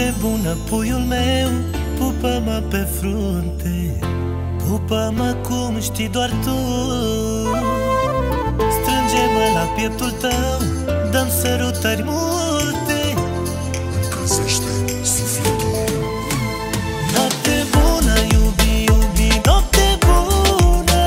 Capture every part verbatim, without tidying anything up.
Noapte bună, puiul meu, pupă-mă pe frunte, pupă-mă cum știi doar tu. Strânge-mă la pieptul tău, dă-mi sărutări multe, încălzește sufletul. Noapte bună, iubi, iubi, noapte bună,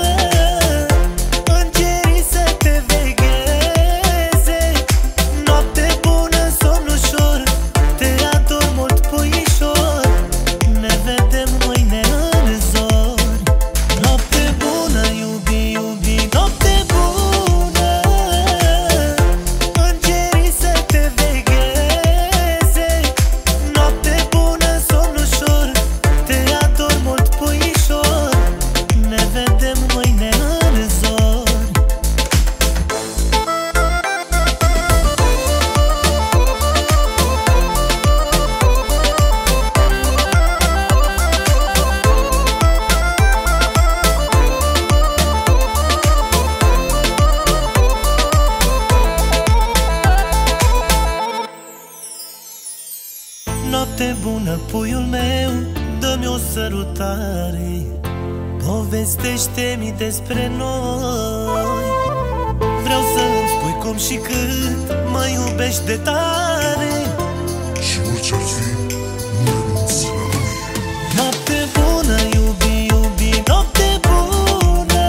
îngerii să te vegheze. Noapte bună, somn ușor, te ador mult, puișor, ne vedem mâine în zori. Noapte bună, iubi, iubi, noapte bună, îngerii să te vegheze. Noapte bună, somn ușor, te ador mult, puișor, ne vedem mâine în zori. Noapte bună, puiul meu, dă-mi o sărutare, povestește-mi despre noi. Vreau să-mi spui cum și cât mă iubești de tare, Și orice-ar fi, nu renunți la noi. Noapte bună, iubi, iubi, noapte bună,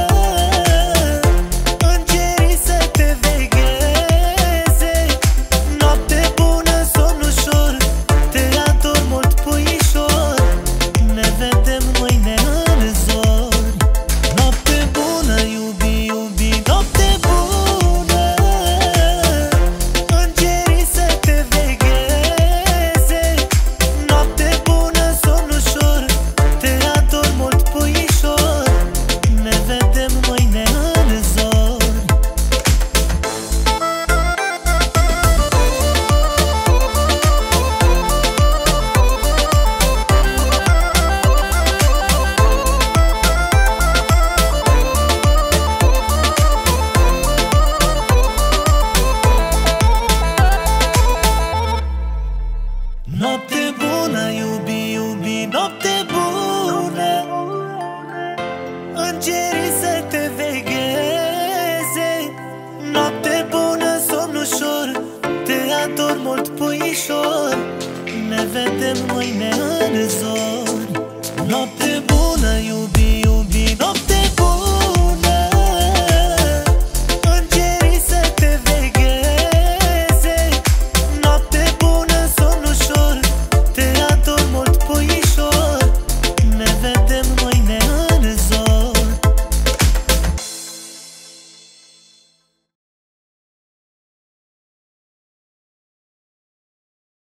îngerii să te vegheze. Noapte bună, somn ușor, te ador mult, puișor, ne vedem mâine în zori. Noapte bună, iubi, iubi, noapte bună, îngerii să te vegheze. Noapte bună, somn ușor, te ador mult, puișor, ne vedem mâine în zori. Noapte bună, iubi, iubi, noapte bună, îngerii să te vegheze. Noapte bună, somn ușor, te ador mult, puișor, ne vedem mâine în zori.